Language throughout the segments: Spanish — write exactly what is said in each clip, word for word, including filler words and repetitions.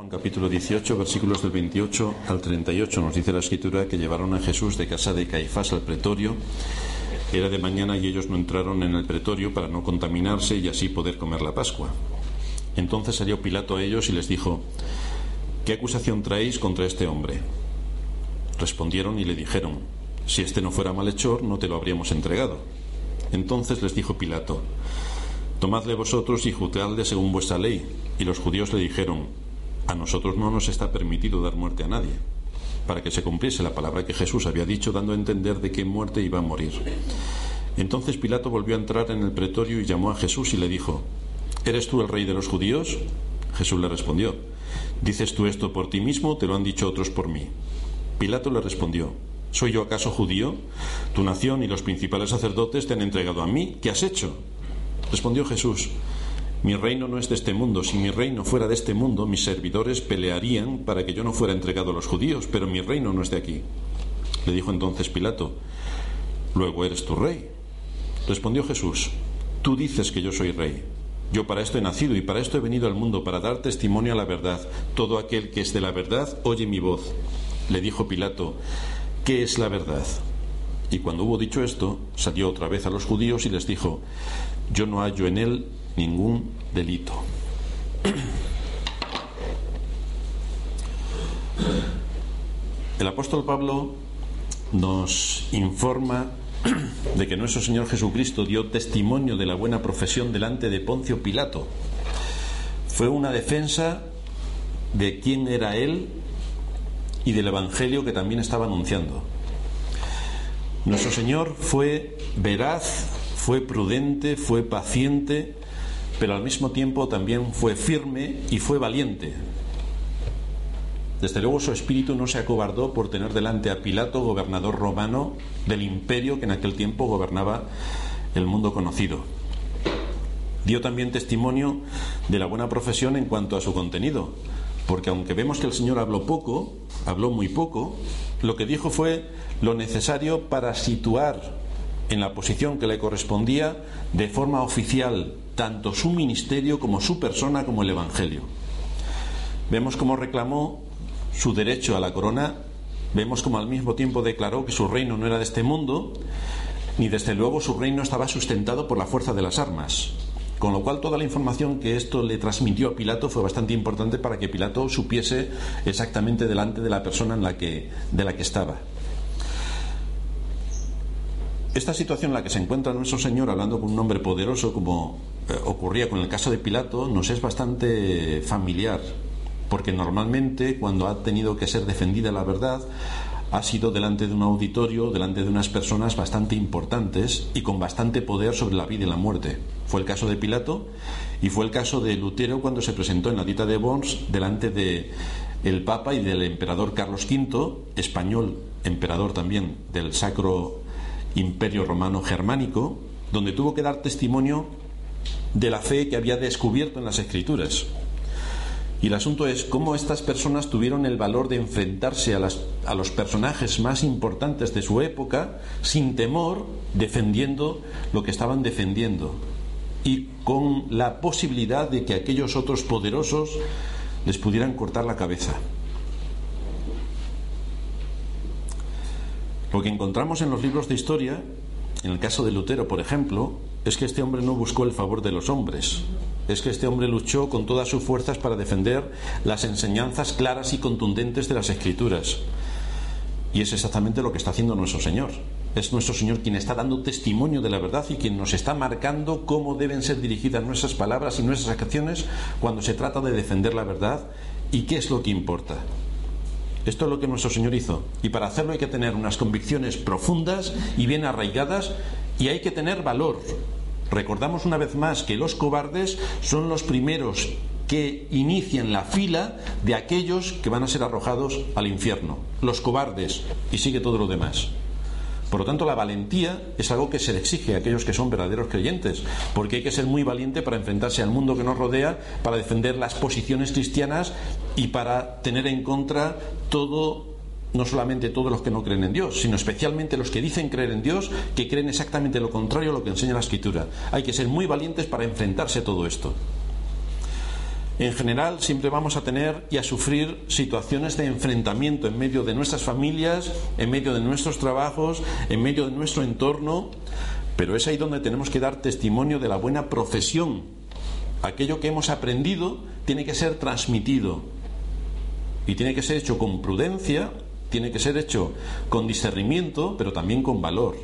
Juan capítulo dieciocho, versículos del veintiocho al treinta y ocho, nos dice la Escritura que llevaron a Jesús de casa de Caifás al pretorio. Era de mañana y ellos no entraron en el pretorio para no contaminarse y así poder comer la Pascua. Entonces salió Pilato a ellos y les dijo: ¿qué acusación traéis contra este hombre? Respondieron y le dijeron: si este no fuera malhechor, no te lo habríamos entregado. Entonces les dijo Pilato: tomadle vosotros y juzgadle según vuestra ley. Y los judíos le dijeron: a nosotros no nos está permitido dar muerte a nadie, para que se cumpliese la palabra que Jesús había dicho, dando a entender de qué muerte iba a morir. Entonces Pilato volvió a entrar en el pretorio y llamó a Jesús y le dijo: ¿eres tú el rey de los judíos? Jesús le respondió: ¿dices tú esto por ti mismo o te lo han dicho otros por mí? Pilato le respondió: ¿soy yo acaso judío? Tu nación y los principales sacerdotes te han entregado a mí. ¿Qué has hecho? Respondió Jesús: mi reino no es de este mundo. Si mi reino fuera de este mundo, mis servidores pelearían para que yo no fuera entregado a los judíos, pero mi reino no es de aquí. Le dijo entonces Pilato: ¿luego eres tu rey? Respondió Jesús: tú dices que yo soy rey. Yo para esto he nacido y para esto he venido al mundo, para dar testimonio a la verdad. Todo aquel que es de la verdad oye mi voz. Le dijo Pilato: ¿qué es la verdad? Y cuando hubo dicho esto, salió otra vez a los judíos y les dijo: yo no hallo en él ningún delito. El apóstol Pablo nos informa de que nuestro Señor Jesucristo dio testimonio de la buena profesión delante de Poncio Pilato. Fue una defensa de quién era él y del evangelio que también estaba anunciando. Nuestro Señor fue veraz, fue prudente, fue paciente, pero al mismo tiempo también fue firme y fue valiente. Desde luego su espíritu no se acobardó por tener delante a Pilato, gobernador romano del imperio que en aquel tiempo gobernaba el mundo conocido. Dio también testimonio de la buena profesión en cuanto a su contenido, porque aunque vemos que el Señor habló poco, habló muy poco, lo que dijo fue lo necesario para situar en la posición que le correspondía de forma oficial tanto su ministerio como su persona como el evangelio. Vemos cómo reclamó su derecho a la corona, vemos cómo al mismo tiempo declaró que su reino no era de este mundo, ni desde luego su reino estaba sustentado por la fuerza de las armas, con lo cual toda la información que esto le transmitió a Pilato fue bastante importante para que Pilato supiese exactamente delante de la persona en la que, de la que estaba. Esta situación en la que se encuentra nuestro Señor hablando con un hombre poderoso, como eh, ocurría con el caso de Pilato, nos es bastante familiar, porque normalmente cuando ha tenido que ser defendida la verdad ha sido delante de un auditorio, delante de unas personas bastante importantes y con bastante poder sobre la vida y la muerte. Fue el caso de Pilato y fue el caso de Lutero cuando se presentó en la Dita de Worms delante de el Papa y del emperador Carlos quinto, español, emperador también del Sacro Imperio Romano Germánico, donde tuvo que dar testimonio de la fe que había descubierto en las Escrituras. Y el asunto es cómo estas personas tuvieron el valor de enfrentarse a, las, a los personajes más importantes de su época sin temor, defendiendo lo que estaban defendiendo y con la posibilidad de que aquellos otros poderosos les pudieran cortar la cabeza. Lo que encontramos en los libros de historia, en el caso de Lutero, por ejemplo, es que este hombre no buscó el favor de los hombres. Es que este hombre luchó con todas sus fuerzas para defender las enseñanzas claras y contundentes de las Escrituras. Y es exactamente lo que está haciendo nuestro Señor. Es nuestro Señor quien está dando testimonio de la verdad y quien nos está marcando cómo deben ser dirigidas nuestras palabras y nuestras acciones cuando se trata de defender la verdad y qué es lo que importa. Esto es lo que nuestro Señor hizo, y para hacerlo hay que tener unas convicciones profundas y bien arraigadas, y hay que tener valor. Recordamos una vez más que los cobardes son los primeros que inician la fila de aquellos que van a ser arrojados al infierno. Los cobardes, y sigue todo lo demás. Por lo tanto, la valentía es algo que se le exige a aquellos que son verdaderos creyentes, porque hay que ser muy valiente para enfrentarse al mundo que nos rodea, para defender las posiciones cristianas y para tener en contra todo, no solamente todos los que no creen en Dios, sino especialmente los que dicen creer en Dios, que creen exactamente lo contrario a lo que enseña la Escritura. Hay que ser muy valientes para enfrentarse a todo esto. En general siempre vamos a tener y a sufrir situaciones de enfrentamiento en medio de nuestras familias, en medio de nuestros trabajos, en medio de nuestro entorno, pero es ahí donde tenemos que dar testimonio de la buena profesión. Aquello que hemos aprendido tiene que ser transmitido y tiene que ser hecho con prudencia, tiene que ser hecho con discernimiento, pero también con valor.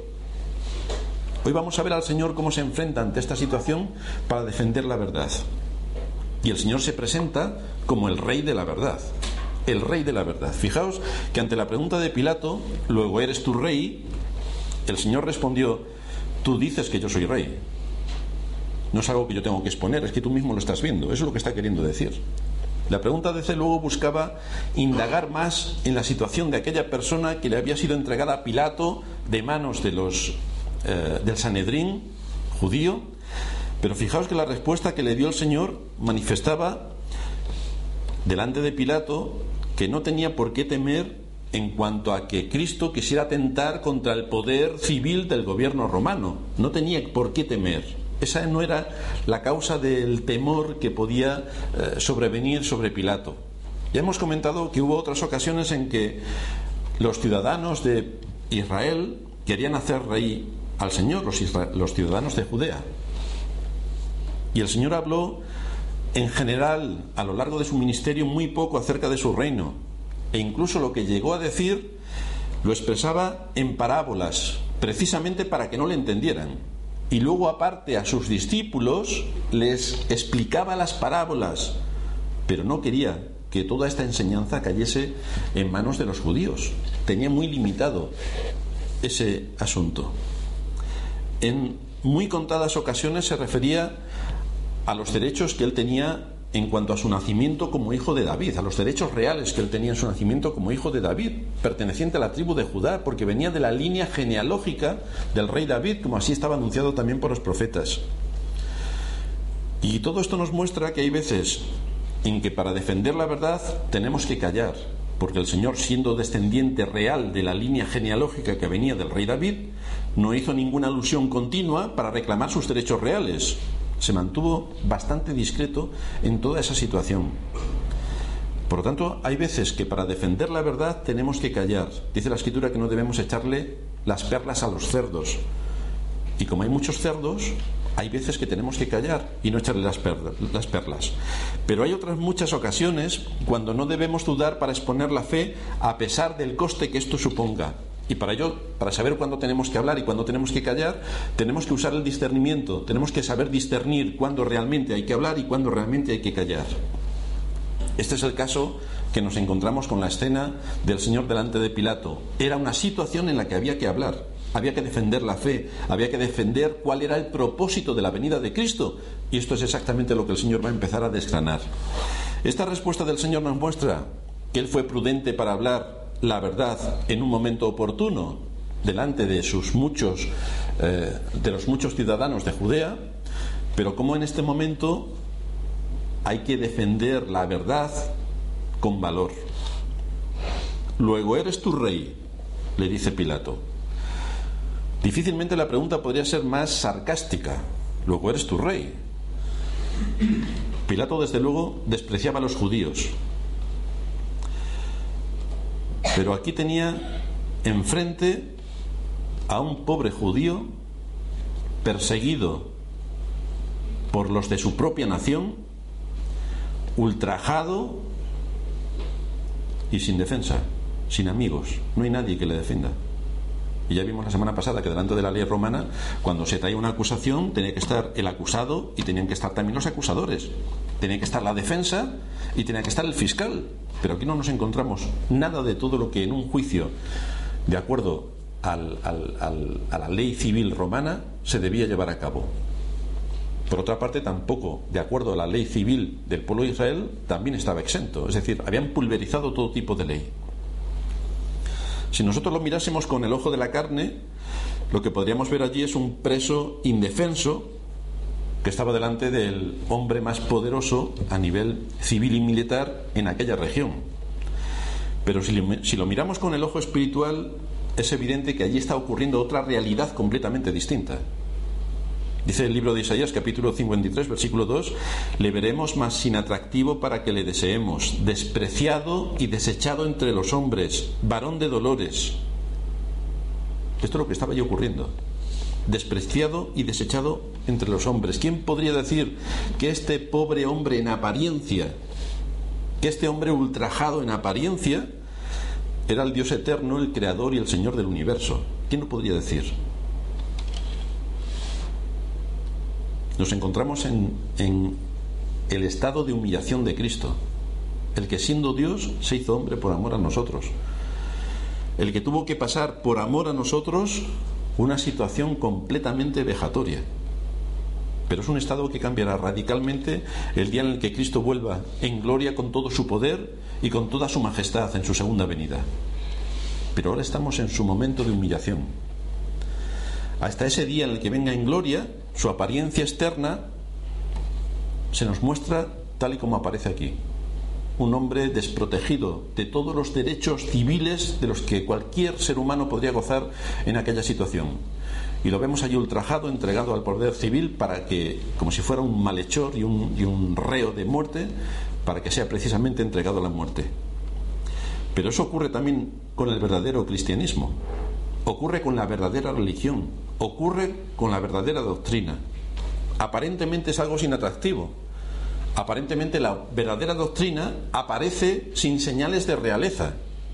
Hoy vamos a ver al Señor cómo se enfrenta ante esta situación para defender la verdad. Y el Señor se presenta como el Rey de la verdad. El Rey de la verdad. Fijaos que ante la pregunta de Pilato, luego eres tu rey, el Señor respondió, tú dices que yo soy rey. No es algo que yo tengo que exponer, es que tú mismo lo estás viendo. Eso es lo que está queriendo decir. La pregunta de C luego buscaba indagar más en la situación de aquella persona que le había sido entregada a Pilato de manos de los, eh, del Sanedrín judío. Pero fijaos que la respuesta que le dio el Señor manifestaba delante de Pilato que no tenía por qué temer en cuanto a que Cristo quisiera atentar contra el poder civil del gobierno romano. No tenía por qué temer. Esa no era la causa del temor que podía eh, sobrevenir sobre Pilato. Ya hemos comentado que hubo otras ocasiones en que los ciudadanos de Israel querían hacer rey al Señor, los, isra- los ciudadanos de Judea. Y el Señor habló en general a lo largo de su ministerio muy poco acerca de su reino, e incluso lo que llegó a decir lo expresaba en parábolas, precisamente para que no le entendieran. Y luego aparte a sus discípulos les explicaba las parábolas, pero no quería que toda esta enseñanza cayese en manos de los judíos. Tenía muy limitado ese asunto. En muy contadas ocasiones se refería a los derechos que él tenía en cuanto a su nacimiento como hijo de David, a los derechos reales que él tenía en su nacimiento como hijo de David, perteneciente a la tribu de Judá, porque venía de la línea genealógica del rey David, como así estaba anunciado también por los profetas. Y todo esto nos muestra que hay veces en que para defender la verdad tenemos que callar, porque el Señor, siendo descendiente real de la línea genealógica que venía del rey David, no hizo ninguna alusión continua para reclamar sus derechos reales. Se mantuvo bastante discreto en toda esa situación. Por lo tanto, hay veces que para defender la verdad tenemos que callar. Dice la Escritura que no debemos echarle las perlas a los cerdos. Y como hay muchos cerdos, hay veces que tenemos que callar y no echarle las perlas, las perlas. Pero hay otras muchas ocasiones cuando no debemos dudar para exponer la fe a pesar del coste que esto suponga. Y para ello, para saber cuándo tenemos que hablar y cuándo tenemos que callar, tenemos que usar el discernimiento, tenemos que saber discernir cuándo realmente hay que hablar y cuándo realmente hay que callar. Este es el caso que nos encontramos con la escena del Señor delante de Pilato. Era una situación en la que había que hablar, había que defender la fe, había que defender cuál era el propósito de la venida de Cristo, y esto es exactamente lo que el Señor va a empezar a desgranar. Esta respuesta del Señor nos muestra que Él fue prudente para hablar la verdad en un momento oportuno delante de sus muchos eh, de los muchos ciudadanos de Judea, pero como en este momento hay que defender la verdad con valor. Luego eres tu rey, le dice Pilato. Difícilmente la pregunta podría ser más sarcástica. Luego eres tu rey. Pilato desde luego despreciaba a los judíos. Pero aquí tenía enfrente a un pobre judío perseguido por los de su propia nación, ultrajado y sin defensa, sin amigos. No hay nadie que le defienda. Y ya vimos la semana pasada que delante de la ley romana, cuando se traía una acusación, tenía que estar el acusado y tenían que estar también los acusadores. Tenía que estar la defensa y tenía que estar el fiscal. Pero aquí no nos encontramos nada de todo lo que en un juicio, de acuerdo al, al, al, a la ley civil romana, se debía llevar a cabo. Por otra parte, tampoco, de acuerdo a la ley civil del pueblo de Israel, también estaba exento. Es decir, habían pulverizado todo tipo de ley. Si nosotros lo mirásemos con el ojo de la carne, lo que podríamos ver allí es un preso indefenso que estaba delante del hombre más poderoso a nivel civil y militar en aquella región. Pero si lo, si lo miramos con el ojo espiritual, es evidente que allí está ocurriendo otra realidad completamente distinta. Dice el libro de Isaías, capítulo cincuenta y tres, versículo dos: le veremos más sin atractivo para que le deseemos, despreciado y desechado entre los hombres, varón de dolores. Esto es lo que estaba allí ocurriendo. Despreciado y desechado entre los hombres. ¿Quién podría decir que este pobre hombre en apariencia, que este hombre ultrajado en apariencia, era el Dios eterno, el creador y el Señor del universo? ¿Quién lo podría decir? Nos encontramos en, en el estado de humillación de Cristo, el que siendo Dios se hizo hombre por amor a nosotros, el que tuvo que pasar por amor a nosotros una situación completamente vejatoria. Pero es un estado que cambiará radicalmente el día en el que Cristo vuelva en gloria con todo su poder y con toda su majestad en su segunda venida. Pero ahora estamos en su momento de humillación. Hasta ese día en el que venga en gloria, su apariencia externa se nos muestra tal y como aparece aquí: un hombre desprotegido de todos los derechos civiles de los que cualquier ser humano podría gozar en aquella situación. Y lo vemos allí ultrajado, entregado al poder civil para que, como si fuera un malhechor y un, y un reo de muerte, para que sea precisamente entregado a la muerte. Pero eso ocurre también con el verdadero cristianismo, ocurre con la verdadera religión, ocurre con la verdadera doctrina. Aparentemente es algo sin atractivo. Aparentemente la verdadera doctrina aparece sin señales de realeza.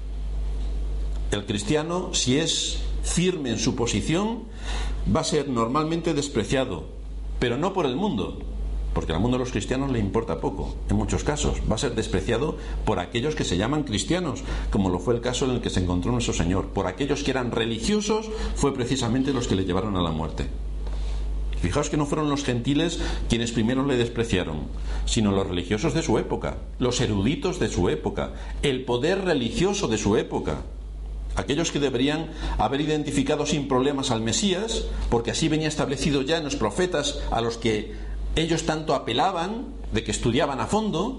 El cristiano, si es firme en su posición, va a ser normalmente despreciado, pero no por el mundo, porque al mundo de los cristianos le importa poco, en muchos casos. Va a ser despreciado por aquellos que se llaman cristianos, como lo fue el caso en el que se encontró nuestro Señor. Por aquellos que eran religiosos, fue precisamente los que le llevaron a la muerte. Fijaos que no fueron los gentiles quienes primero le despreciaron, sino los religiosos de su época, los eruditos de su época, el poder religioso de su época. Aquellos que deberían haber identificado sin problemas al Mesías, porque así venía establecido ya en los profetas a los que ellos tanto apelaban, de que estudiaban a fondo,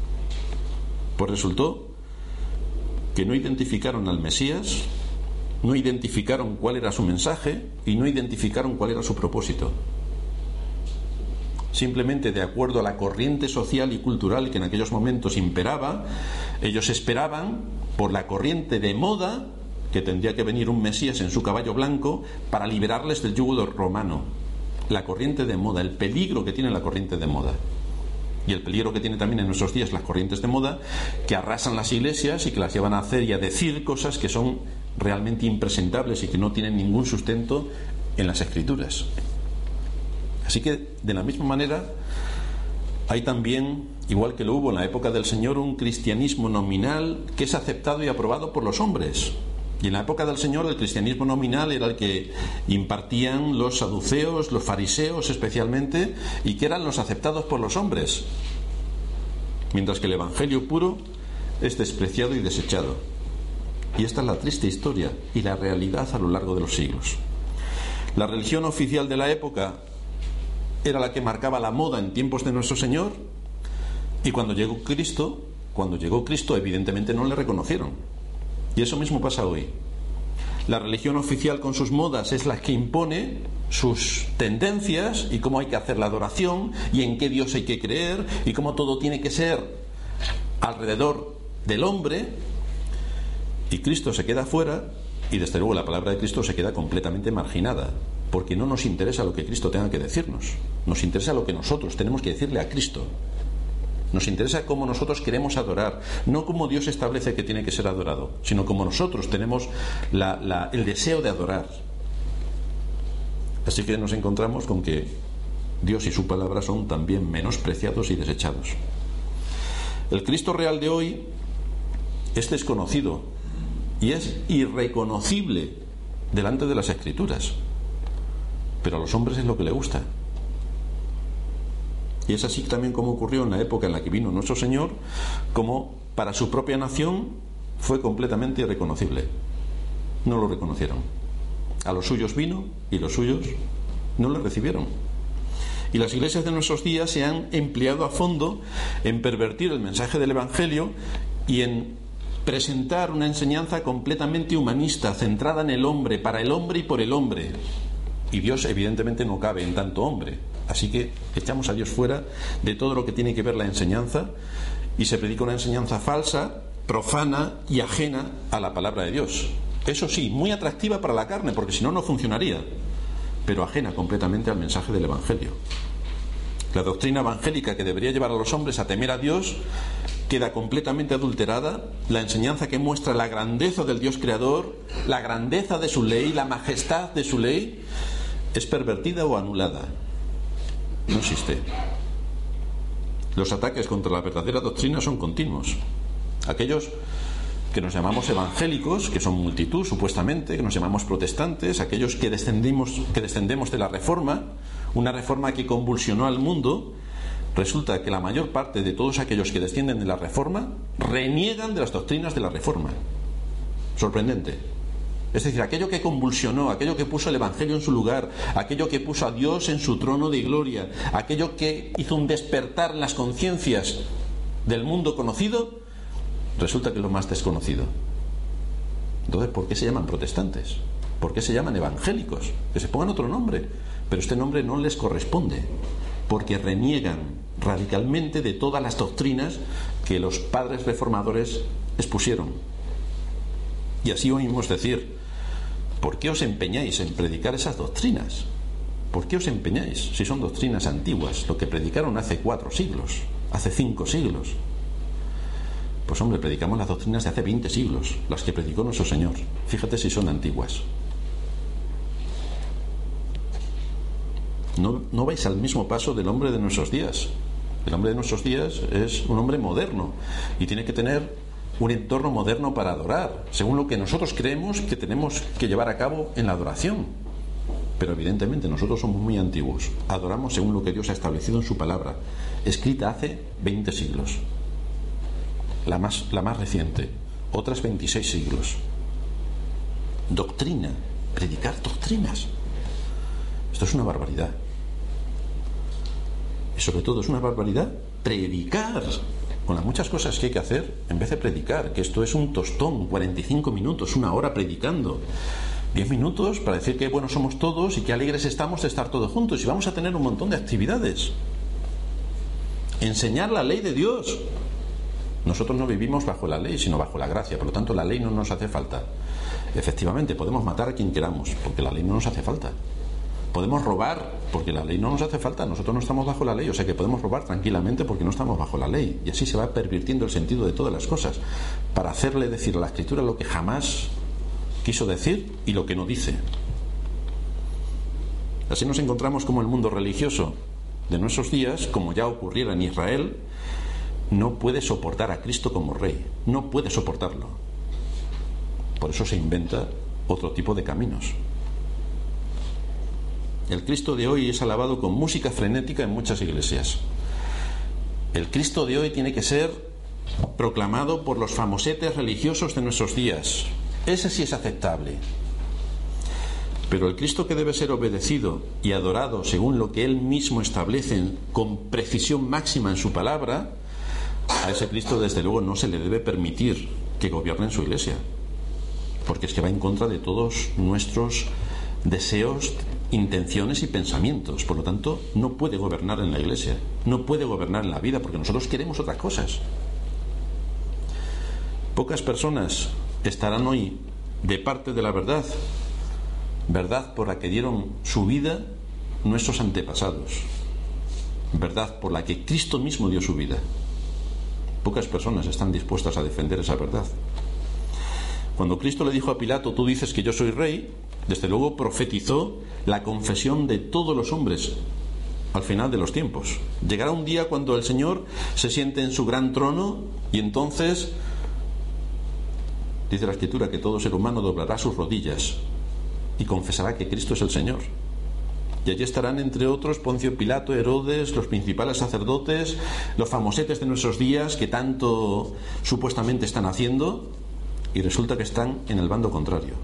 pues resultó que no identificaron al Mesías, no identificaron cuál era su mensaje y no identificaron cuál era su propósito. Simplemente, de acuerdo a la corriente social y cultural que en aquellos momentos imperaba, ellos esperaban, por la corriente de moda, que tendría que venir un Mesías en su caballo blanco para liberarles del yugo romano. La corriente de moda, el peligro que tiene la corriente de moda. Y el peligro que tiene también en nuestros días las corrientes de moda, que arrasan las iglesias y que las llevan a hacer y a decir cosas que son realmente impresentables y que no tienen ningún sustento en las Escrituras. Así que, de la misma manera, hay también, igual que lo hubo en la época del Señor, un cristianismo nominal que es aceptado y aprobado por los hombres. Y en la época del Señor el cristianismo nominal era el que impartían los saduceos, los fariseos especialmente, y que eran los aceptados por los hombres. Mientras que el evangelio puro es despreciado y desechado. Y esta es la triste historia y la realidad a lo largo de los siglos. La religión oficial de la época era la que marcaba la moda en tiempos de nuestro Señor, y cuando llegó Cristo, cuando llegó Cristo evidentemente no le reconocieron. Y eso mismo pasa hoy. La religión oficial con sus modas es la que impone sus tendencias y cómo hay que hacer la adoración y en qué Dios hay que creer y cómo todo tiene que ser alrededor del hombre, y Cristo se queda fuera, y desde luego la palabra de Cristo se queda completamente marginada, porque no nos interesa lo que Cristo tenga que decirnos, nos interesa lo que nosotros tenemos que decirle a Cristo. Nos interesa cómo nosotros queremos adorar, no cómo Dios establece que tiene que ser adorado, sino cómo nosotros tenemos la, la, el deseo de adorar. Así que nos encontramos con que Dios y su palabra son también menospreciados y desechados. El Cristo real de hoy es desconocido y es irreconocible delante de las Escrituras, pero a los hombres es lo que le gusta. Y es así también como ocurrió en la época en la que vino nuestro Señor, como para su propia nación fue completamente irreconocible. No lo reconocieron. A los suyos vino y los suyos no le recibieron. Y las iglesias de nuestros días se han empleado a fondo en pervertir el mensaje del Evangelio y en presentar una enseñanza completamente humanista, centrada en el hombre, para el hombre y por el hombre. Y Dios evidentemente no cabe en tanto hombre. Así que echamos a Dios fuera de todo lo que tiene que ver la enseñanza, y se predica una enseñanza falsa, profana y ajena a la palabra de Dios. Eso sí, muy atractiva para la carne, porque si no, no funcionaría, pero ajena completamente al mensaje del Evangelio. La doctrina evangélica que debería llevar a los hombres a temer a Dios queda completamente adulterada. La enseñanza que muestra la grandeza del Dios creador, la grandeza de su ley, la majestad de su ley, es pervertida o anulada. No existe. Los ataques contra la verdadera doctrina son continuos. Aquellos que nos llamamos evangélicos, que son multitud supuestamente, que nos llamamos protestantes, aquellos que descendimos, que descendemos de la Reforma, una reforma que convulsionó al mundo, resulta que la mayor parte de todos aquellos que descienden de la Reforma reniegan de las doctrinas de la Reforma. Sorprendente. Es decir, aquello que convulsionó, aquello que puso el Evangelio en su lugar, aquello que puso a Dios en su trono de gloria, aquello que hizo un despertar en las conciencias del mundo conocido, resulta que es lo más desconocido. Entonces, ¿por qué se llaman protestantes? ¿Por qué se llaman evangélicos? Que se pongan otro nombre, pero este nombre no les corresponde, porque reniegan radicalmente de todas las doctrinas que los padres reformadores expusieron. Y así oímos decir: ¿por qué os empeñáis en predicar esas doctrinas? ¿Por qué os empeñáis si son doctrinas antiguas, lo que predicaron hace cuatro siglos, hace cinco siglos? Pues hombre, predicamos las doctrinas de hace veinte siglos, las que predicó nuestro Señor. Fíjate si son antiguas. No, no vais al mismo paso del hombre de nuestros días. El hombre de nuestros días es un hombre moderno y tiene que tener un entorno moderno para adorar, según lo que nosotros creemos que tenemos que llevar a cabo en la adoración. Pero evidentemente nosotros somos muy antiguos. Adoramos según lo que Dios ha establecido en su palabra, escrita hace veinte siglos. La más, la más reciente, otras veintiséis siglos. Doctrina, predicar doctrinas. Esto es una barbaridad. Y sobre todo es una barbaridad predicar, con las muchas cosas que hay que hacer, en vez de predicar, que esto es un tostón, cuarenta y cinco minutos, una hora predicando, diez minutos para decir qué buenos somos todos y qué alegres estamos de estar todos juntos, y vamos a tener un montón de actividades. Enseñar la ley de Dios. Nosotros no vivimos bajo la ley, sino bajo la gracia, por lo tanto la ley no nos hace falta. Efectivamente, podemos matar a quien queramos, porque la ley no nos hace falta. Podemos robar, porque la ley no nos hace falta. Nosotros no estamos bajo la ley, o sea que podemos robar tranquilamente porque no estamos bajo la ley. Y así se va pervirtiendo el sentido de todas las cosas, para hacerle decir a la Escritura lo que jamás quiso decir y lo que no dice. Así nos encontramos como el mundo religioso de nuestros días, como ya ocurriera en Israel, no puede soportar a Cristo como rey, no puede soportarlo. Por eso se inventa otro tipo de caminos. El Cristo de hoy es alabado con música frenética en muchas iglesias. El Cristo de hoy tiene que ser proclamado por los famosetes religiosos de nuestros días. Ese sí es aceptable. Pero el Cristo que debe ser obedecido y adorado según lo que Él mismo establece con precisión máxima en su palabra, a ese Cristo desde luego no se le debe permitir que gobierne en su iglesia, porque es que va en contra de todos nuestros deseos, intenciones y pensamientos. Por lo tanto, no puede gobernar en la iglesia, no puede gobernar en la vida, porque nosotros queremos otras cosas. Pocas personas estarán hoy de parte de la verdad, verdad por la que dieron su vida nuestros antepasados, verdad por la que Cristo mismo dio su vida. Pocas personas están dispuestas a defender esa verdad. Cuando Cristo le dijo a Pilato: tú dices que yo soy rey, desde luego profetizó la confesión de todos los hombres al final de los tiempos. Llegará un día cuando el Señor se siente en su gran trono y entonces dice la Escritura que todo ser humano doblará sus rodillas y confesará que Cristo es el Señor. Y allí estarán, entre otros, Poncio Pilato, Herodes, los principales sacerdotes, los famosetes de nuestros días que tanto supuestamente están haciendo, y resulta que están en el bando contrario.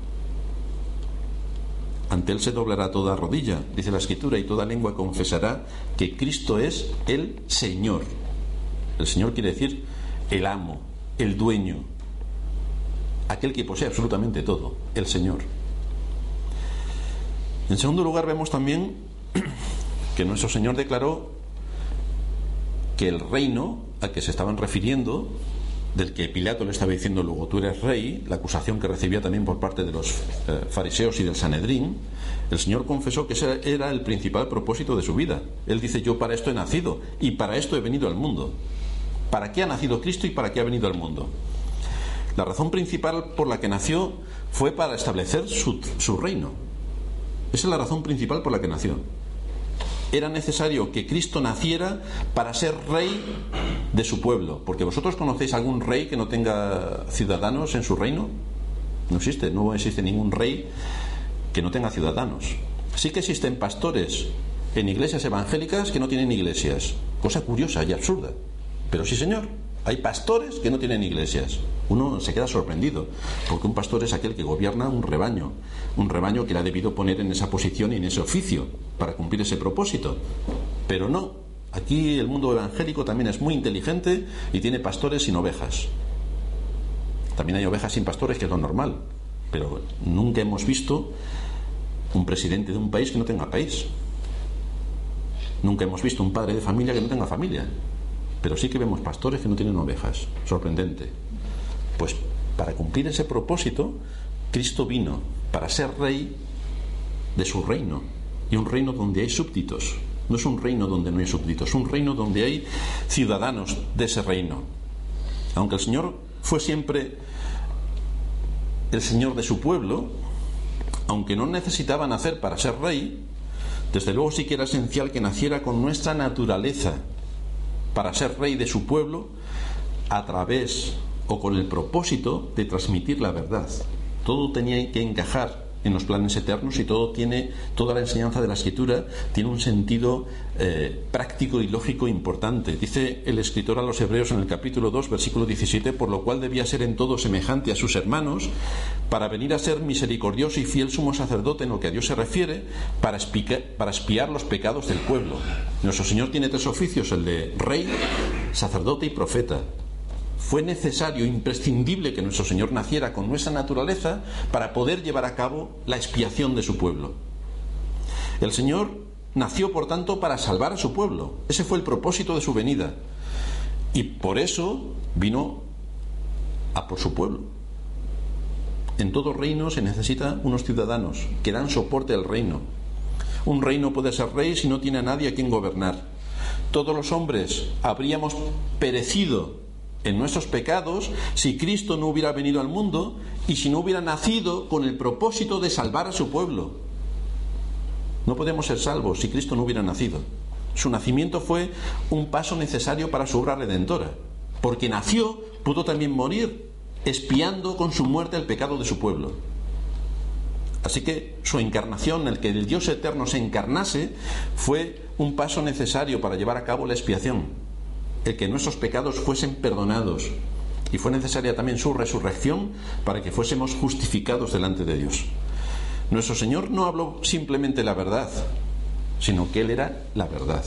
Ante Él se doblará toda rodilla, dice la Escritura, y toda lengua confesará que Cristo es el Señor. El Señor quiere decir el amo, el dueño, aquel que posee absolutamente todo, el Señor. En segundo lugar, vemos también que nuestro Señor declaró que el reino al que se estaban refiriendo, del que Pilato le estaba diciendo luego tú eres rey, la acusación que recibía también por parte de los eh, fariseos y del Sanedrín, el Señor confesó que ese era el principal propósito de su vida. Él dice: yo para esto he nacido y para esto he venido al mundo. ¿Para qué ha nacido Cristo y para qué ha venido al mundo? La razón principal por la que nació fue para establecer su, su reino. Esa es la razón principal por la que nació. Era necesario que Cristo naciera para ser rey de su pueblo. Porque vosotros conocéis algún rey que no tenga ciudadanos en su reino. No existe, no existe ningún rey que no tenga ciudadanos. Sí que existen pastores en iglesias evangélicas que no tienen iglesias. Cosa curiosa y absurda. Pero sí, señor, hay pastores que no tienen iglesias. Uno se queda sorprendido, porque un pastor es aquel que gobierna un rebaño, un rebaño que le ha debido poner en esa posición y en ese oficio para cumplir ese propósito. Pero no, aquí el mundo evangélico también es muy inteligente y tiene pastores sin ovejas. También hay ovejas sin pastores, que es lo normal, pero nunca hemos visto un presidente de un país que no tenga país. Nunca hemos visto un padre de familia que no tenga familia. Pero sí que vemos pastores que no tienen ovejas. Sorprendente. Pues para cumplir ese propósito, Cristo vino para ser rey de su reino. Y un reino donde hay súbditos. No es un reino donde no hay súbditos, es un reino donde hay ciudadanos de ese reino. Aunque el Señor fue siempre el Señor de su pueblo, aunque no necesitaba nacer para ser rey, desde luego sí que era esencial que naciera con nuestra naturaleza para ser rey de su pueblo, a través o con el propósito de transmitir la verdad. Todo tenía que encajar en los planes eternos y todo tiene, toda la enseñanza de la Escritura tiene un sentido eh, práctico y lógico importante. Dice el escritor a los Hebreos en el capítulo dos, versículo diecisiete: por lo cual debía ser en todo semejante a sus hermanos, para venir a ser misericordioso y fiel sumo sacerdote en lo que a Dios se refiere, para, espica, para expiar los pecados del pueblo. Nuestro Señor tiene tres oficios: el de rey, sacerdote y profeta. Fue necesario, imprescindible, que nuestro Señor naciera con nuestra naturaleza para poder llevar a cabo la expiación de su pueblo. El Señor nació, por tanto, para salvar a su pueblo. Ese fue el propósito de su venida. Y por eso vino a por su pueblo. En todo reino se necesita unos ciudadanos que dan soporte al reino. Un rey no puede ser rey si no tiene a nadie a quien gobernar. Todos los hombres habríamos perecido en nuestros pecados si Cristo no hubiera venido al mundo y si no hubiera nacido con el propósito de salvar a su pueblo. No podemos ser salvos si Cristo no hubiera nacido. Su nacimiento fue un paso necesario para su obra redentora. Porque nació, pudo también morir, expiando con su muerte el pecado de su pueblo. Así que su encarnación, el que el Dios eterno se encarnase, fue un paso necesario para llevar a cabo la expiación. El que nuestros pecados fuesen perdonados, y fue necesaria también su resurrección para que fuésemos justificados delante de Dios. Nuestro Señor no habló simplemente la verdad, sino que Él era la verdad.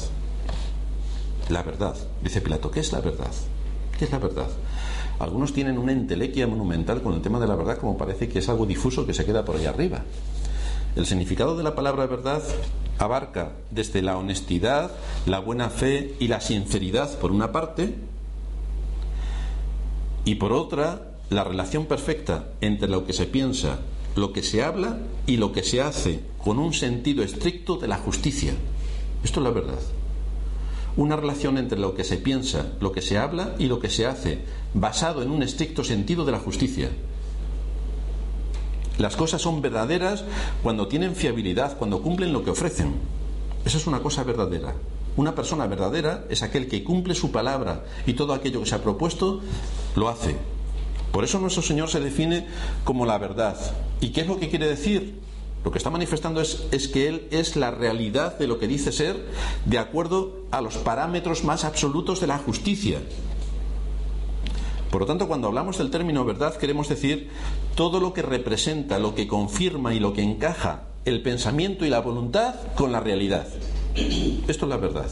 La verdad, dice Pilato. ¿Qué es la verdad? ¿Qué es la verdad? Algunos tienen una entelequia monumental con el tema de la verdad, como parece que es algo difuso que se queda por ahí arriba. El significado de la palabra verdad abarca desde la honestidad, la buena fe y la sinceridad por una parte, y por otra la relación perfecta entre lo que se piensa, lo que se habla y lo que se hace, con un sentido estricto de la justicia. Esto es la verdad. Una relación entre lo que se piensa, lo que se habla y lo que se hace, basado en un estricto sentido de la justicia. Las cosas son verdaderas cuando tienen fiabilidad, cuando cumplen lo que ofrecen. Esa es una cosa verdadera. Una persona verdadera es aquel que cumple su palabra y todo aquello que se ha propuesto lo hace. Por eso nuestro Señor se define como la verdad. ¿Y qué es lo que quiere decir? Lo que está manifestando es, es que Él es la realidad de lo que dice ser, de acuerdo a los parámetros más absolutos de la justicia. Por lo tanto, cuando hablamos del término verdad, queremos decir todo lo que representa, lo que confirma y lo que encaja el pensamiento y la voluntad con la realidad. Esto es la verdad.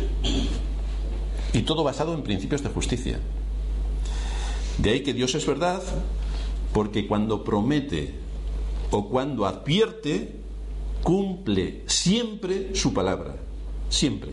Y todo basado en principios de justicia. De ahí que Dios es verdad, porque cuando promete o cuando advierte, cumple siempre su palabra, siempre.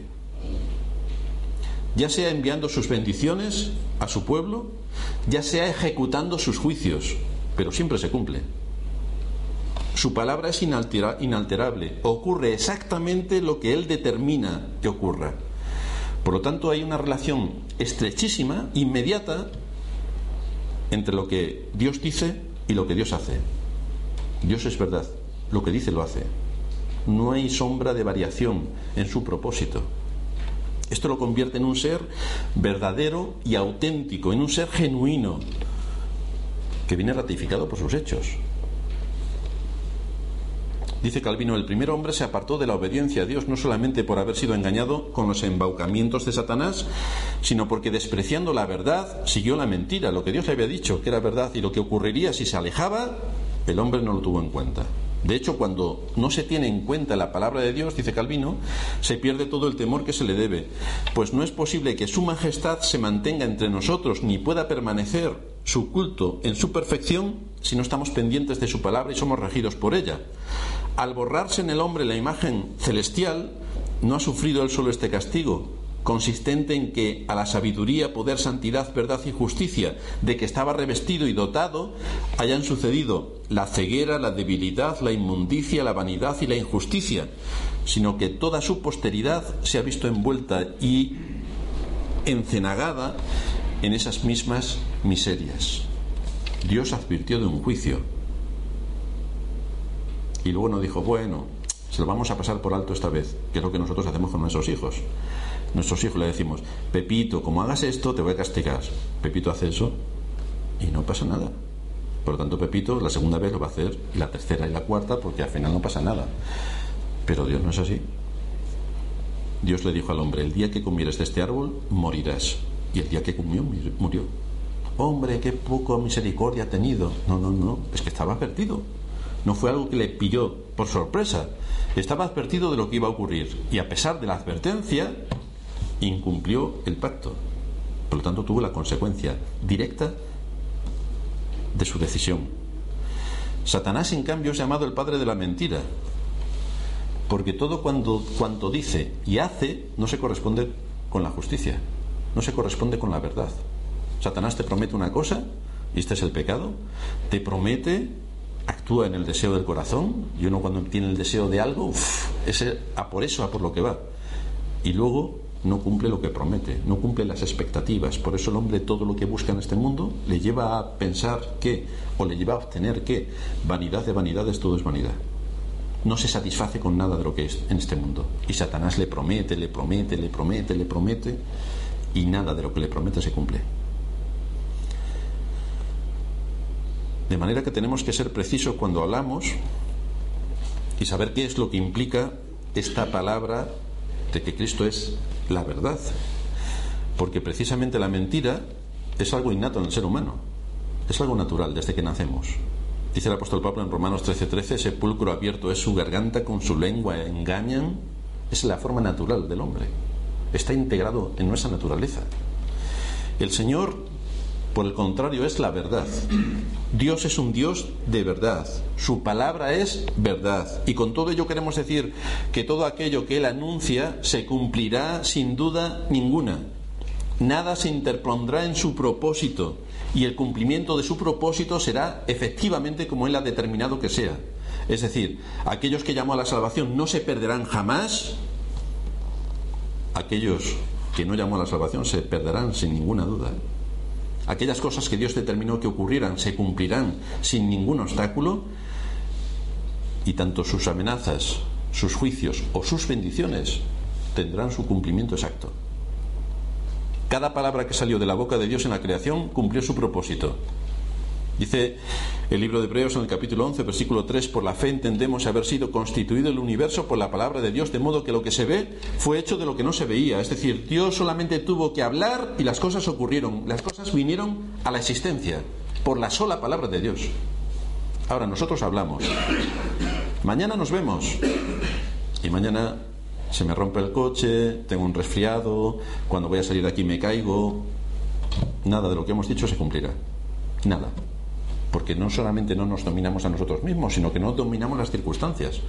Ya sea enviando sus bendiciones a su pueblo, ya sea ejecutando sus juicios, pero siempre se cumple. Su palabra es inaltera- inalterable, ocurre exactamente lo que Él determina que ocurra. Por lo tanto, hay una relación estrechísima, inmediata, entre lo que Dios dice y lo que Dios hace. Dios es verdad, lo que dice lo hace. No hay sombra de variación en su propósito. Esto lo convierte en un ser verdadero y auténtico, en un ser genuino, que viene ratificado por sus hechos. Dice Calvino, el primer hombre se apartó de la obediencia a Dios no solamente por haber sido engañado con los embaucamientos de Satanás, sino porque despreciando la verdad siguió la mentira. Lo que Dios le había dicho que era verdad y lo que ocurriría si se alejaba, el hombre no lo tuvo en cuenta. De hecho, cuando no se tiene en cuenta la palabra de Dios, dice Calvino, se pierde todo el temor que se le debe, pues no es posible que su majestad se mantenga entre nosotros ni pueda permanecer su culto en su perfección si no estamos pendientes de su palabra y somos regidos por ella. Al borrarse en el hombre la imagen celestial, no ha sufrido él solo este castigo, consistente en que a la sabiduría, poder, santidad, verdad y justicia de que estaba revestido y dotado hayan sucedido la ceguera, la debilidad, la inmundicia, la vanidad y la injusticia, sino que toda su posteridad se ha visto envuelta y encenagada en esas mismas miserias. Dios advirtió de un juicio y luego no dijo, bueno, se lo vamos a pasar por alto esta vez, que es lo que nosotros hacemos con nuestros hijos. Nuestros hijos le decimos, Pepito, como hagas esto te voy a castigar. Pepito hace eso y no pasa nada. Por lo tanto, Pepito la segunda vez lo va a hacer, y la tercera y la cuarta, porque al final no pasa nada. Pero Dios no es así. Dios le dijo al hombre, el día que comieres de este árbol morirás. Y el día que comió murió. Hombre, qué poco misericordia ha tenido. No, no, no, es que estaba advertido. No fue algo que le pilló por sorpresa. Estaba advertido de lo que iba a ocurrir, y a pesar de la advertencia incumplió el pacto. Por lo tanto, tuvo la consecuencia directa de su decisión. Satanás, en cambio, es llamado el padre de la mentira, porque todo cuando, cuanto dice y hace no se corresponde con la justicia, no se corresponde con la verdad. Satanás te promete una cosa, y este es el pecado, te promete, actúa en el deseo del corazón, y uno cuando tiene el deseo de algo, uf, ese, a por eso, a por lo que va, y luego no cumple lo que promete, no cumple las expectativas. Por eso el hombre, todo lo que busca en este mundo le lleva a pensar que, o le lleva a obtener que, vanidad de vanidades, todo es vanidad. No se satisface con nada de lo que es en este mundo, y Satanás le promete, le promete, le promete, le promete, y nada de lo que le promete se cumple. De manera que tenemos que ser precisos cuando hablamos y saber qué es lo que implica esta palabra de que Cristo es la verdad, porque precisamente la mentira es algo innato en el ser humano, es algo natural desde que nacemos. Dice el apóstol Pablo en Romanos trece trece, sepulcro abierto es su garganta, con su lengua engañan. Es la forma natural del hombre, está integrado en nuestra naturaleza. El Señor, por el contrario, es la verdad. Dios es un Dios de verdad, su palabra es verdad, y con todo ello queremos decir que todo aquello que Él anuncia se cumplirá sin duda ninguna. Nada se interpondrá en su propósito, y el cumplimiento de su propósito será efectivamente como Él ha determinado que sea. Es decir, aquellos que llamó a la salvación no se perderán jamás, aquellos que no llamó a la salvación se perderán sin ninguna duda. Aquellas cosas que Dios determinó que ocurrieran se cumplirán sin ningún obstáculo, y tanto sus amenazas, sus juicios o sus bendiciones tendrán su cumplimiento exacto. Cada palabra que salió de la boca de Dios en la creación cumplió su propósito. Dice el libro de Hebreos en el capítulo once, versículo tres, por la fe entendemos haber sido constituido el universo por la palabra de Dios, de modo que lo que se ve fue hecho de lo que no se veía. Es decir, Dios solamente tuvo que hablar y las cosas ocurrieron, las cosas vinieron a la existencia por la sola palabra de Dios. Ahora nosotros hablamos, mañana nos vemos, y mañana se me rompe el coche, tengo un resfriado, cuando voy a salir de aquí me caigo. Nada de lo que hemos dicho se cumplirá, nada. Porque no solamente no nos dominamos a nosotros mismos, sino que no dominamos las circunstancias.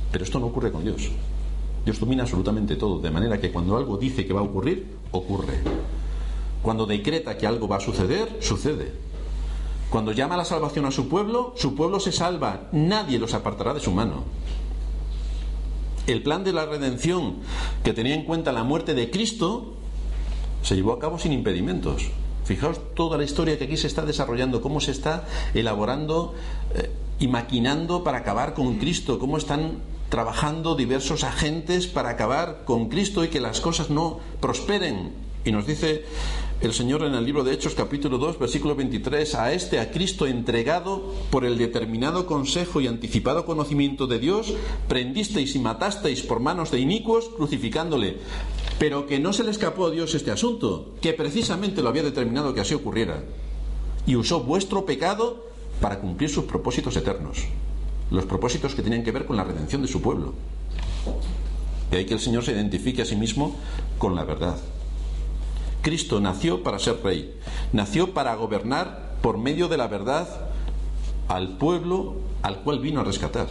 Pero esto no ocurre con Dios. Dios domina absolutamente todo, de manera que cuando algo dice que va a ocurrir, ocurre. Cuando decreta que algo va a suceder, sucede. Cuando llama a la salvación a su pueblo, su pueblo se salva. Nadie los apartará de su mano. El plan de la redención, que tenía en cuenta la muerte de Cristo, se llevó a cabo sin impedimentos. Fijaos toda la historia que aquí se está desarrollando, cómo se está elaborando eh, y maquinando para acabar con Cristo, cómo están trabajando diversos agentes para acabar con Cristo y que las cosas no prosperen. Y nos dice el Señor en el libro de Hechos, capítulo dos, versículo veintitrés: a este, a Cristo entregado por el determinado consejo y anticipado conocimiento de Dios, prendisteis y matasteis por manos de inicuos, crucificándole. Pero que no se le escapó a Dios este asunto, que precisamente lo había determinado que así ocurriera, y usó vuestro pecado para cumplir sus propósitos eternos, los propósitos que tenían que ver con la redención de su pueblo. De ahí que el Señor se identifique a sí mismo con la verdad. Cristo nació para ser rey, nació para gobernar por medio de la verdad al pueblo al cual vino a rescatar.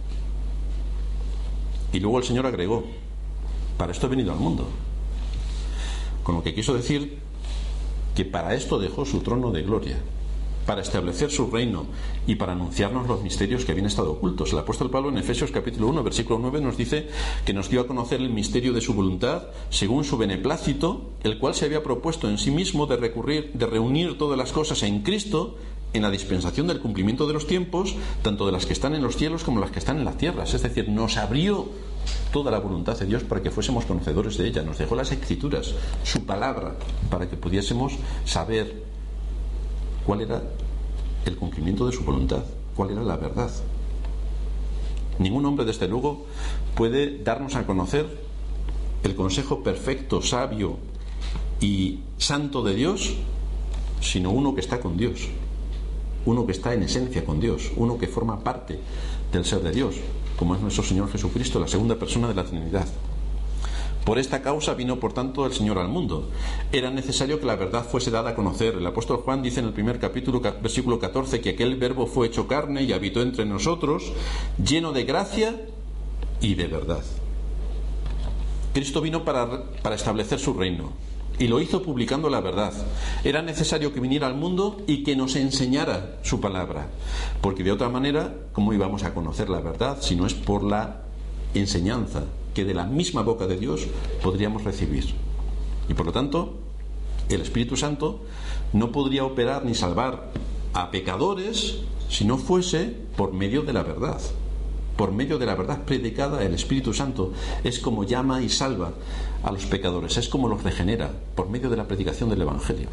Y luego el Señor agregó: para esto he venido al mundo. Con lo que quiso decir que para esto dejó su trono de gloria, para establecer su reino y para anunciarnos los misterios que habían estado ocultos. El apóstol Pablo en Efesios capítulo uno, versículo nueve nos dice que nos dio a conocer el misterio de su voluntad según su beneplácito, el cual se había propuesto en sí mismo de recurrir, de reunir todas las cosas en Cristo, en la dispensación del cumplimiento de los tiempos, tanto de las que están en los cielos como las que están en las tierras. Es decir, nos abrió toda la voluntad de Dios para que fuésemos conocedores de ella. Nos dejó las Escrituras, su palabra, para que pudiésemos saber cuál era el cumplimiento de su voluntad, cuál era la verdad. Ningún hombre, desde luego, puede darnos a conocer el consejo perfecto, sabio y santo de Dios, sino uno que está con Dios, uno que está en esencia con Dios, uno que forma parte del ser de Dios, como es nuestro Señor Jesucristo, la segunda persona de la Trinidad. Por esta causa vino, por tanto, el Señor al mundo. Era necesario que la verdad fuese dada a conocer. El apóstol Juan dice en el primer capítulo, versículo catorce, que aquel verbo fue hecho carne y habitó entre nosotros, lleno de gracia y de verdad. Cristo vino para, para establecer su reino, y lo hizo publicando la verdad. Era necesario que viniera al mundo y que nos enseñara su palabra, porque de otra manera, ¿cómo íbamos a conocer la verdad si no es por la enseñanza que de la misma boca de Dios podríamos recibir? Y por lo tanto, el Espíritu Santo no podría operar ni salvar a pecadores si no fuese por medio de la verdad. Por medio de la verdad predicada, el Espíritu Santo es como llama y salva a los pecadores, es como los regenera, por medio de la predicación del Evangelio.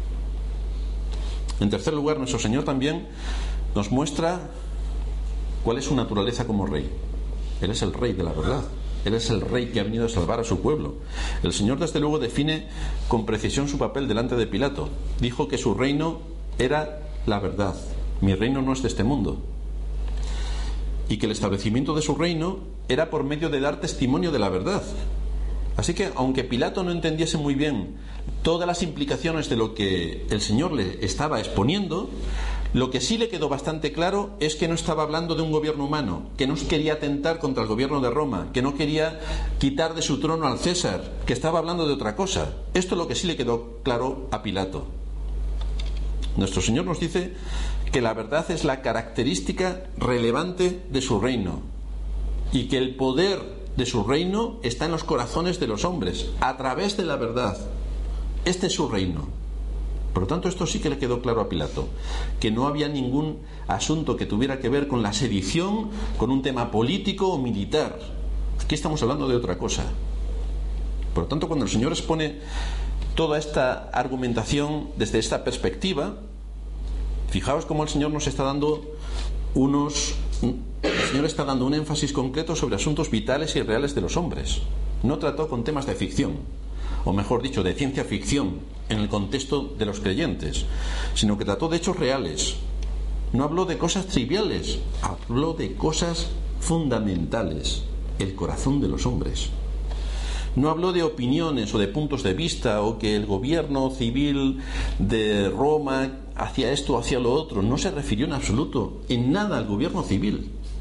En tercer lugar, nuestro Señor también nos muestra cuál es su naturaleza como rey. Él es el rey de la verdad. Él es el rey que ha venido a salvar a su pueblo. El Señor, desde luego, define con precisión su papel delante de Pilato. Dijo que su reino era la verdad. Mi reino no es de este mundo. Y que el establecimiento de su reino era por medio de dar testimonio de la verdad. Así que, aunque Pilato no entendiese muy bien todas las implicaciones de lo que el Señor le estaba exponiendo, lo que sí le quedó bastante claro es que no estaba hablando de un gobierno humano, que no quería atentar contra el gobierno de Roma, que no quería quitar de su trono al César, que estaba hablando de otra cosa. Esto es lo que sí le quedó claro a Pilato. Nuestro Señor nos dice que la verdad es la característica relevante de su reino y que el poder de su reino está en los corazones de los hombres, a través de la verdad. Este es su reino. Por lo tanto, esto sí que le quedó claro a Pilato, que no había ningún asunto que tuviera que ver con la sedición, con un tema político o militar. Aquí estamos hablando de otra cosa. Por lo tanto, cuando el Señor expone toda esta argumentación desde esta perspectiva, fijaos cómo el Señor nos está dando unos... El Señor está dando un énfasis concreto sobre asuntos vitales y reales de los hombres. No trató con temas de ficción, o mejor dicho, de ciencia ficción, en el contexto de los creyentes, sino que trató de hechos reales. No habló de cosas triviales, habló de cosas fundamentales, el corazón de los hombres. No habló de opiniones o de puntos de vista, o que el gobierno civil de Roma hacía esto o hacía lo otro. No se refirió en absoluto, en nada, al gobierno civil.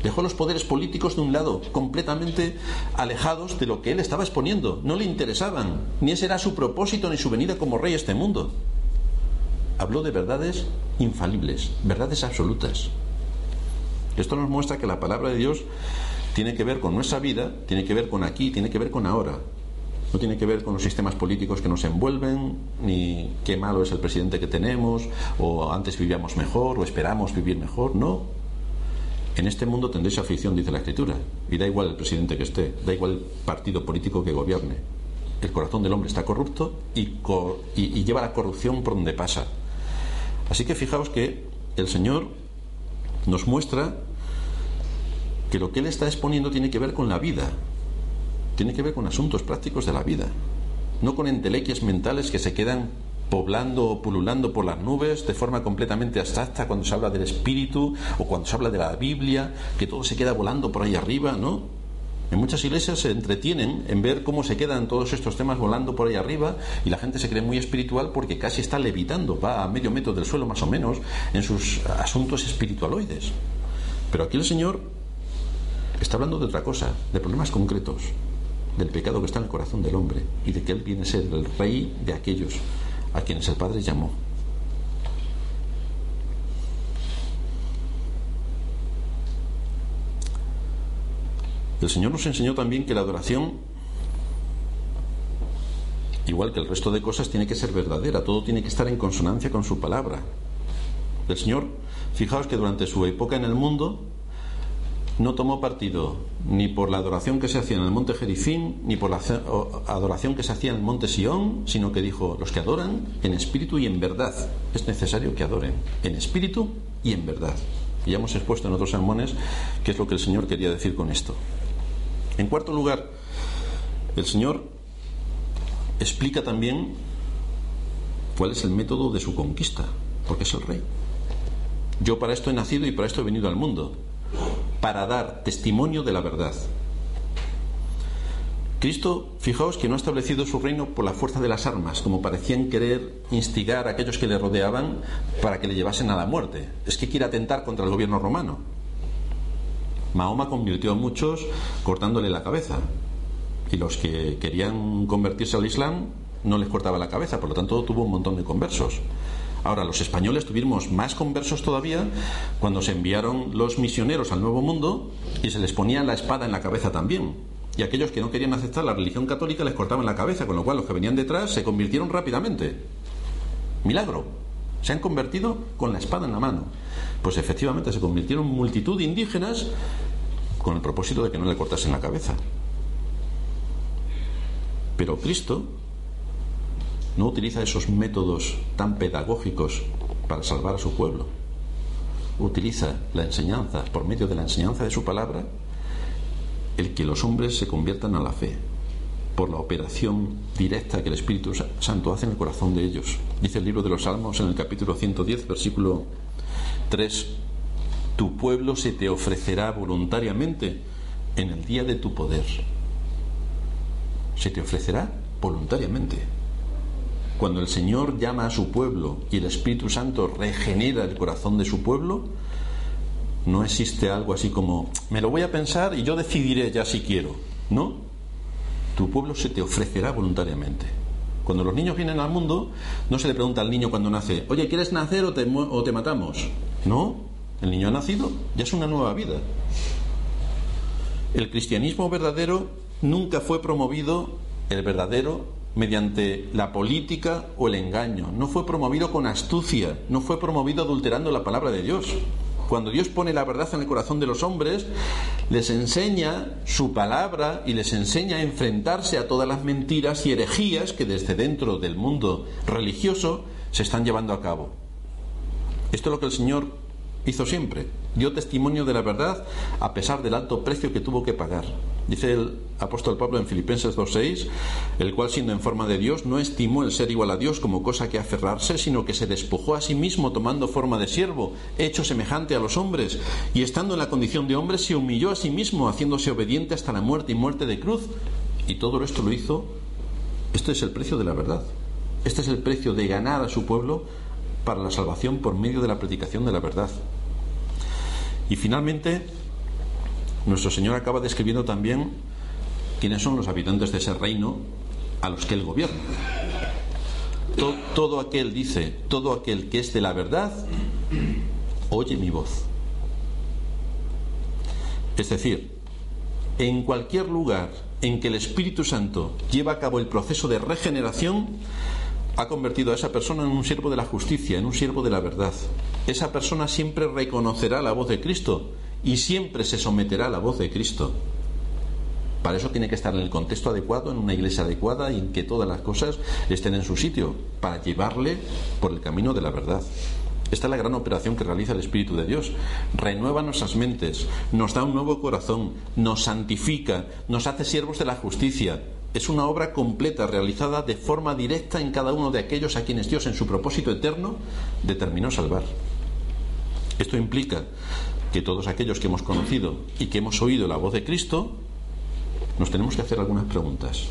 Dejó los poderes políticos de un lado, completamente alejados de lo que él estaba exponiendo. No le interesaban, ni ese era su propósito ni su venida como rey a este mundo. Habló de verdades infalibles, verdades absolutas. Esto nos muestra que la palabra de Dios tiene que ver con nuestra vida, tiene que ver con aquí, tiene que ver con ahora. No tiene que ver con los sistemas políticos que nos envuelven, ni qué malo es el presidente que tenemos, o antes vivíamos mejor, o esperamos vivir mejor. No. En este mundo tendréis aflicción, dice la Escritura, y da igual el presidente que esté, da igual el partido político que gobierne. El corazón del hombre está corrupto y, co- y, y lleva la corrupción por donde pasa. Así que fijaos que el Señor nos muestra que lo que Él está exponiendo tiene que ver con la vida, tiene que ver con asuntos prácticos de la vida, no con entelequias mentales que se quedan poblando o pululando por las nubes de forma completamente abstracta cuando se habla del espíritu o cuando se habla de la Biblia, que todo se queda volando por ahí arriba, ¿no? En muchas iglesias se entretienen en ver cómo se quedan todos estos temas volando por ahí arriba y la gente se cree muy espiritual porque casi está levitando, va a medio metro del suelo más o menos en sus asuntos espiritualoides. Pero aquí el Señor está hablando de otra cosa, de problemas concretos, del pecado que está en el corazón del hombre y de que Él viene a ser el rey de aquellos a quienes el Padre llamó. El Señor nos enseñó también que la adoración, igual que el resto de cosas, tiene que ser verdadera, todo tiene que estar en consonancia con su palabra. El Señor, fijaos que durante su época en el mundo no tomó partido ni por la adoración que se hacía en el monte Gerizim, ni por la adoración que se hacía en el monte Sión, sino que dijo: los que adoran en espíritu y en verdad. Es necesario que adoren en espíritu y en verdad. Y ya hemos expuesto en otros sermones qué es lo que el Señor quería decir con esto. En cuarto lugar, el Señor explica también cuál es el método de su conquista, porque es el rey. Yo para esto he nacido y para esto he venido al mundo, para dar testimonio de la verdad. Cristo, fijaos que no ha establecido su reino por la fuerza de las armas, como parecían querer instigar a aquellos que le rodeaban para que le llevasen a la muerte. Es que quiere atentar contra el gobierno romano. Mahoma convirtió a muchos cortándole la cabeza, y los que querían convertirse al Islam no les cortaba la cabeza, por lo tanto tuvo un montón de conversos. Ahora, los españoles tuvimos más conversos todavía cuando se enviaron los misioneros al Nuevo Mundo y se les ponía la espada en la cabeza también. Y aquellos que no querían aceptar la religión católica les cortaban la cabeza, con lo cual los que venían detrás se convirtieron rápidamente. Milagro. Se han convertido con la espada en la mano. Pues efectivamente se convirtieron en multitud de indígenas con el propósito de que no le cortasen la cabeza. Pero Cristo no utiliza esos métodos tan pedagógicos para salvar a su pueblo. Utiliza la enseñanza, por medio de la enseñanza de su palabra, el que los hombres se conviertan a la fe, por la operación directa que el Espíritu Santo hace en el corazón de ellos. Dice el libro de los Salmos en el capítulo ciento diez, versículo tres: tu pueblo se te ofrecerá voluntariamente en el día de tu poder. Se te ofrecerá voluntariamente. Cuando el Señor llama a su pueblo y el Espíritu Santo regenera el corazón de su pueblo, no existe algo así como me lo voy a pensar y yo decidiré ya si quiero. No, tu pueblo se te ofrecerá voluntariamente. Cuando los niños vienen al mundo, no se le pregunta al niño cuando nace: oye, ¿quieres nacer o te, o te matamos? No, el niño ha nacido, ya es una nueva vida. El cristianismo verdadero nunca fue promovido, el verdadero, mediante la política o el engaño. No fue promovido con astucia, no fue promovido adulterando la palabra de Dios. Cuando Dios pone la verdad en el corazón de los hombres, les enseña su palabra y les enseña a enfrentarse a todas las mentiras y herejías que desde dentro del mundo religioso se están llevando a cabo. Esto es lo que el Señor hizo siempre. Dio testimonio de la verdad a pesar del alto precio que tuvo que pagar. Dice el apóstol Pablo en Filipenses dos seis: el cual, siendo en forma de Dios, no estimó el ser igual a Dios como cosa que aferrarse, sino que se despojó a sí mismo, tomando forma de siervo, hecho semejante a los hombres, y estando en la condición de hombre, se humilló a sí mismo, haciéndose obediente hasta la muerte y muerte de cruz. Y todo esto lo hizo. Este es el precio de la verdad. Este es el precio de ganar a su pueblo para la salvación por medio de la predicación de la verdad. Y finalmente, Nuestro Señor acaba describiendo también quiénes son los habitantes de ese reino a los que Él gobierna. Todo, todo aquel, dice, todo aquel que es de la verdad, oye mi voz. Es decir, en cualquier lugar en que el Espíritu Santo lleva a cabo el proceso de regeneración, ha convertido a esa persona en un siervo de la justicia, en un siervo de la verdad. Esa persona siempre reconocerá la voz de Cristo y siempre se someterá a la voz de Cristo. Para eso tiene que estar en el contexto adecuado, en una iglesia adecuada y en que todas las cosas estén en su sitio, para llevarle por el camino de la verdad. Esta es la gran operación que realiza el Espíritu de Dios. Renueva nuestras mentes, nos da un nuevo corazón, nos santifica, nos hace siervos de la justicia. Es una obra completa, realizada de forma directa en cada uno de aquellos a quienes Dios, en su propósito eterno, determinó salvar. Esto implica que todos aquellos que hemos conocido y que hemos oído la voz de Cristo, nos tenemos que hacer algunas preguntas.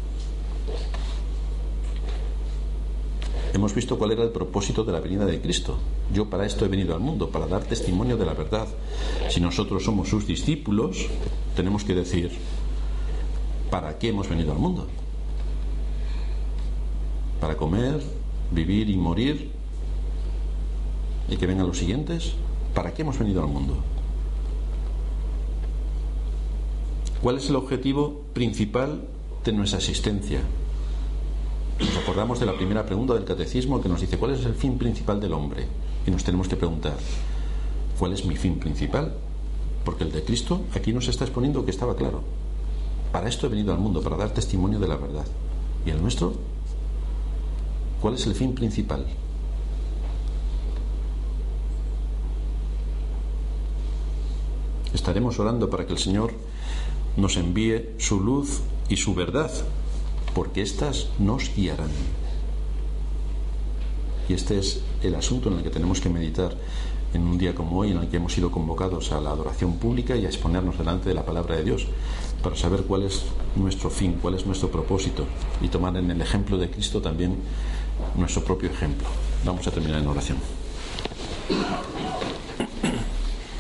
Hemos visto cuál era el propósito de la venida de Cristo. Yo para esto he venido al mundo, para dar testimonio de la verdad. Si nosotros somos sus discípulos, tenemos que decir, ¿para qué hemos venido al mundo? ¿Para comer, vivir y morir? ¿Y que vengan los siguientes? ¿Para qué hemos venido al mundo? ¿Cuál es el objetivo principal de nuestra existencia? Nos acordamos de la primera pregunta del catecismo que nos dice ¿cuál es el fin principal del hombre? Y nos tenemos que preguntar ¿cuál es mi fin principal? Porque el de Cristo aquí nos está exponiendo que estaba claro. Para esto he venido al mundo, para dar testimonio de la verdad. ¿Y el nuestro? ¿Cuál es el fin principal? Estaremos orando para que el Señor nos envíe su luz y su verdad, porque éstas nos guiarán. Y este es el asunto en el que tenemos que meditar en un día como hoy, en el que hemos sido convocados a la adoración pública y a exponernos delante de la palabra de Dios, para saber cuál es nuestro fin, cuál es nuestro propósito, y tomar en el ejemplo de Cristo también nuestro propio ejemplo. Vamos a terminar en oración.